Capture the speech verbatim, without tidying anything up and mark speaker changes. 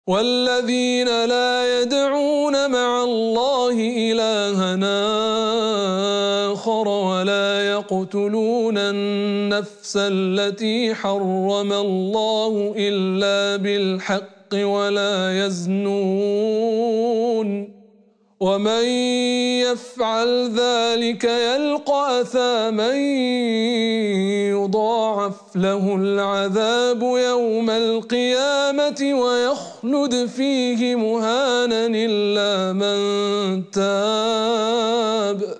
Speaker 1: وَالَّذِينَ لَا يَدْعُونَ مَعَ اللَّهِ إِلَٰهًا آخَرَ وَلَا يَقْتُلُونَ النَّفْسَ الَّتِي حَرَّمَ اللَّهُ إِلَّا بِالْحَقِّ وَلَا يَزْنُونَ ۚ وَمَن يَفْعَلْ ذَٰلِكَ يَلْقَ أَثَامًا يُضَاعَفْ لَهُ الْعَذَابُ يَوْمَ الْقِيَامَةِ وَيَخْلُدْ فِيهِ مُهَانًا إِلَّا مَن تَابَ